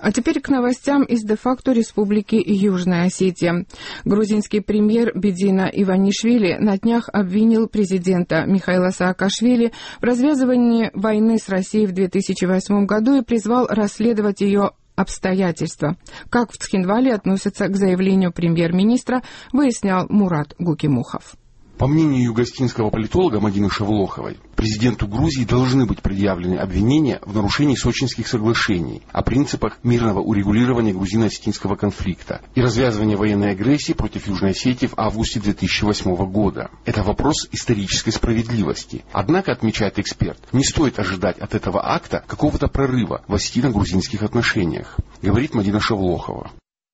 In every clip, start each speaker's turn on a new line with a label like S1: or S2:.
S1: А теперь к новостям из де-факто Республики Южная Осетия. Грузинский премьер Бедина Иванишвили на днях обвинил президента Михаила Саакашвили в развязывании войны с Россией в 2008 году и призвал расследовать ее обстоятельства. Как в Цхинвале относятся к заявлению премьер-министра, выяснял Мурат Гукимухов.
S2: По мнению югостинского политолога Мадины Шавлоховой, президенту Грузии должны быть предъявлены обвинения в нарушении Сочинских соглашений о принципах мирного урегулирования грузино-осетинского конфликта и развязывания военной агрессии против Южной Осетии в августе 2008 года. Это вопрос исторической справедливости. Однако, отмечает эксперт, не стоит ожидать от этого акта какого-то прорыва в осетино-грузинских отношениях, говорит Мадина Шавлохова.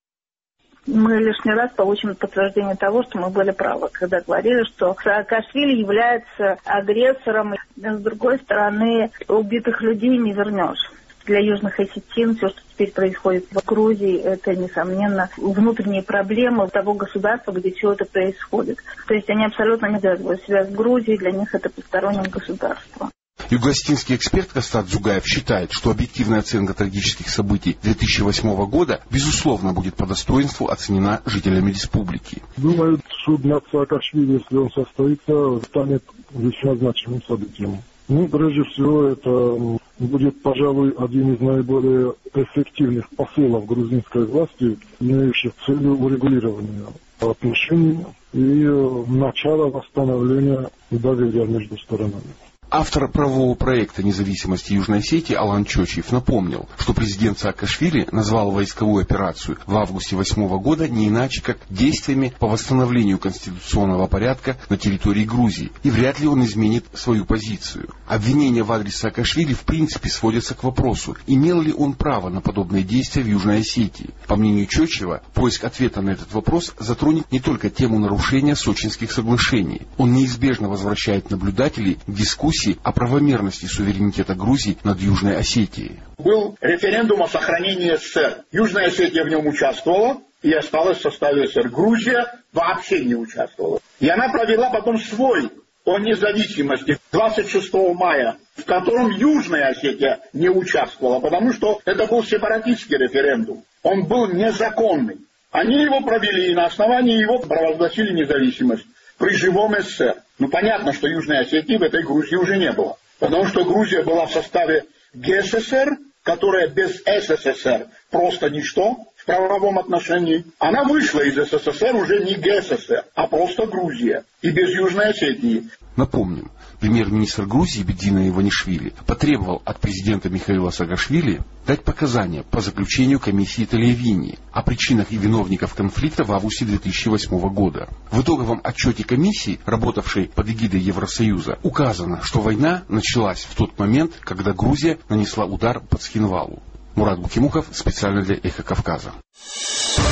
S3: Мы лишний раз получим подтверждение того, что мы были правы, когда говорили, что Саакашвили является агрессором. С другой стороны, убитых людей не вернешь. Для южных осетин все, что теперь происходит в Грузии, это, несомненно, внутренние проблемы того государства, где все это происходит. То есть они абсолютно не связывают себя с Грузией, для них это постороннее государство.
S2: Югостинский эксперт Кастат Зугаев считает, что объективная оценка трагических событий 2008 года, безусловно, будет по достоинству оценена жителями республики.
S4: Думаю, суд над Саакашвили, если он состоится, станет весьма значимым событием. Прежде всего, это будет, пожалуй, один из наиболее эффективных посылов грузинской власти, имеющих целью урегулирования отношений и начало восстановления доверия между сторонами.
S2: Автор правового проекта независимости Южной Осетии Алан Чочиев напомнил, что президент Саакашвили назвал войсковую операцию в августе 2008 года не иначе, как действиями по восстановлению конституционного порядка на территории Грузии, и вряд ли он изменит свою позицию. Обвинения в адрес Саакашвили в принципе сводятся к вопросу, имел ли он право на подобные действия в Южной Осетии. По мнению Чочиева, поиск ответа на этот вопрос затронет не только тему нарушения Сочинских соглашений. Он неизбежно возвращает наблюдателей к дискуссии о правомерности суверенитета Грузии над Южной Осетией.
S5: Был референдум о сохранении СССР. Южная Осетия в нем участвовала и осталась в составе СССР. Грузия вообще не участвовала. И она провела потом свой о независимости 26 мая, в котором Южная Осетия не участвовала, потому что это был сепаратистский референдум. Он был незаконный. Они его провели и на основании его провозгласили независимость при живом СССР. Понятно, что Южной Осетии в этой Грузии уже не было. Потому что Грузия была в составе ГССР, которая без СССР просто ничто в правовом отношении. Она вышла из СССР уже не ГССР, а просто Грузия. И без Южной Осетии.
S2: Напомним, премьер-министр Грузии Бедина Иванишвили потребовал от президента Михаила Саакашвили дать показания по заключению комиссии Телевини о причинах и виновниках конфликта в августе 2008 года. В итоговом отчете комиссии, работавшей под эгидой Евросоюза, указано, что война началась в тот момент, когда Грузия нанесла удар по Цхинвалу. Мурат Гукимухов, специально для Эхо Кавказа.